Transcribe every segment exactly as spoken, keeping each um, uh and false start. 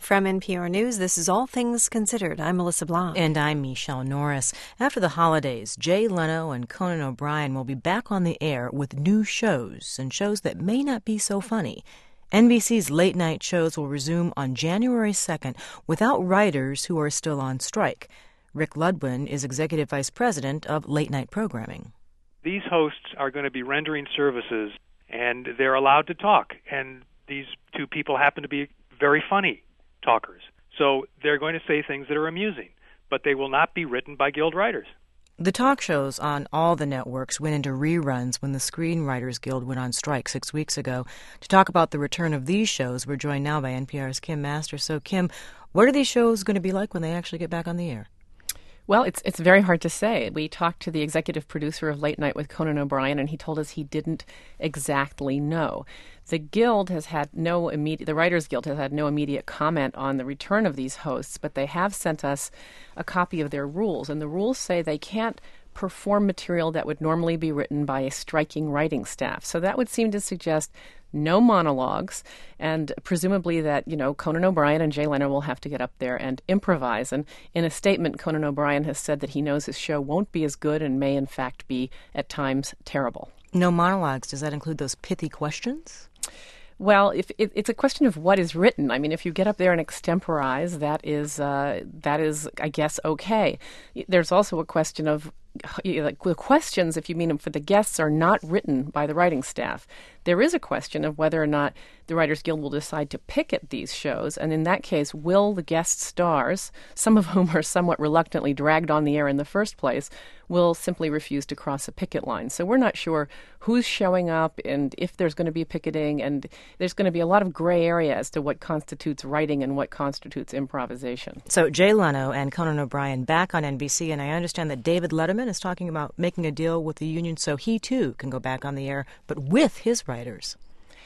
From N P R News, this is All Things Considered. I'm Melissa Blanc. And I'm Michelle Norris. After the holidays, Jay Leno and Conan O'Brien will be back on the air with new shows and shows that may not be so funny. N B C's late-night shows will resume on January second without writers who are still on strike. Rick Ludwin is Executive Vice President of Late-Night Programming. These hosts are going to be rendering services, and they're allowed to talk. And these two people happen to be very funny talkers. So they're going to say things that are amusing, but they will not be written by Guild writers. The talk shows on all the networks went into reruns when the Screenwriters Guild went on strike six weeks ago. To talk about the return of these shows, we're joined now by N P R's Kim Masters. So, Kim, what are these shows going to be like when they actually get back on the air? Well, it's it's very hard to say. We talked to the executive producer of Late Night with Conan O'Brien, and he told us he didn't exactly know. The Guild has had no immediate, the Writers Guild has had no immediate comment on the return of these hosts, but they have sent us a copy of their rules, and the rules say they can't perform material that would normally be written by a striking writing staff. So that would seem to suggest no monologues, and presumably that, you know, Conan O'Brien and Jay Leno will have to get up there and improvise. And in a statement, Conan O'Brien has said that he knows his show won't be as good and may, in fact, be, at times, terrible. No monologues. Does that include those pithy questions? Well, if it, it's a question of what is written. I mean, if you get up there and extemporize, that is, uh, that is, I guess, okay. There's also a question of like the questions, if you mean them for the guests, are not written by the writing staff. There is a question of whether or not the Writers Guild will decide to picket these shows, and in that case, will the guest stars, some of whom are somewhat reluctantly dragged on the air in the first place, will simply refuse to cross a picket line. So we're not sure who's showing up and if there's going to be picketing, and there's going to be a lot of gray area as to what constitutes writing and what constitutes improvisation. So Jay Leno and Conan O'Brien back on N B C, and I understand that David Letterman is talking about making a deal with the union so he, too, can go back on the air, but with his writers.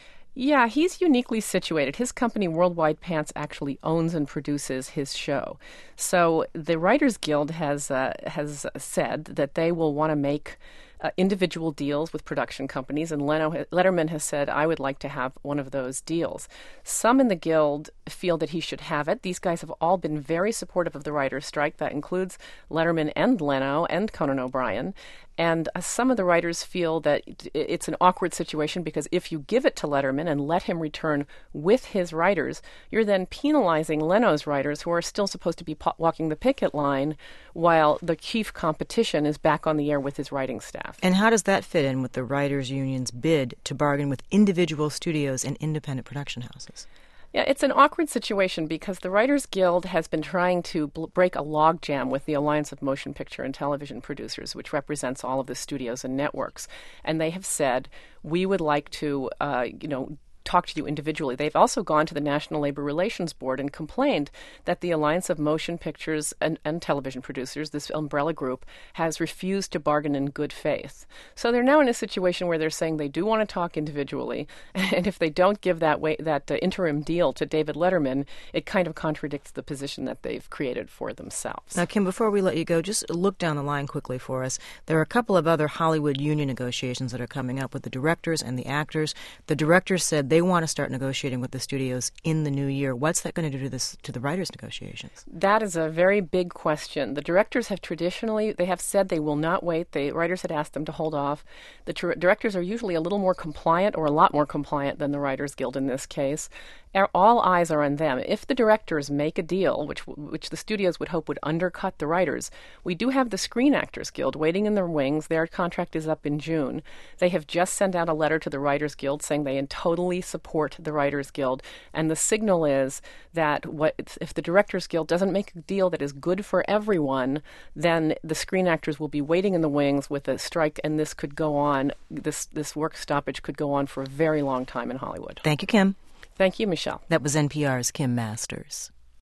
Yeah, he's uniquely situated. His company, Worldwide Pants, actually owns and produces his show. So the Writers Guild has uh, has said that they will want to make uh, individual deals with production companies, and Leno, Letterman has said, I would like to have one of those deals. Some in the Guild feel that he should have it. These guys have all been very supportive of the writers' strike. That includes Letterman and Leno and Conan O'Brien. And uh, some of the writers feel that it's an awkward situation because if you give it to Letterman and let him return with his writers, you're then penalizing Leno's writers who are still supposed to be po- walking the picket line while the chief competition is back on the air with his writing staff. And how does that fit in with the writers' union's bid to bargain with individual studios and independent production houses? Yeah, it's an awkward situation because the Writers Guild has been trying to bl- break a logjam with the Alliance of Motion Picture and Television Producers, which represents all of the studios and networks. And they have said, we would like to, uh, you know, talk to you individually. They've also gone to the National Labor Relations Board and complained that the Alliance of Motion Pictures and, and Television Producers, this umbrella group, has refused to bargain in good faith. So they're now in a situation where they're saying they do want to talk individually, and if they don't give that way, that uh, interim deal to David Letterman, it kind of contradicts the position that they've created for themselves. Now, Kim, before we let you go, just look down the line quickly for us. There are a couple of other Hollywood union negotiations that are coming up with the directors and the actors. The directors said they They want to start negotiating with the studios in the new year. What's that going to do to this to the writers' negotiations? That is a very big question. The directors have traditionally, they have said they will not wait. The writers had asked them to hold off. The tr- directors are usually a little more compliant or a lot more compliant than the Writers Guild in this case. All eyes are on them. If the directors make a deal, which which the studios would hope would undercut the writers, we do have the Screen Actors Guild waiting in their wings. Their contract is up in June. They have just sent out a letter to the Writers Guild saying they totally support the Writers Guild, and the signal is that what if the Directors Guild doesn't make a deal that is good for everyone, then the Screen Actors will be waiting in the wings with a strike, and this could go on, this, this work stoppage could go on for a very long time in Hollywood. Thank you, Kim. Thank you, Michelle. That was N P R's Kim Masters.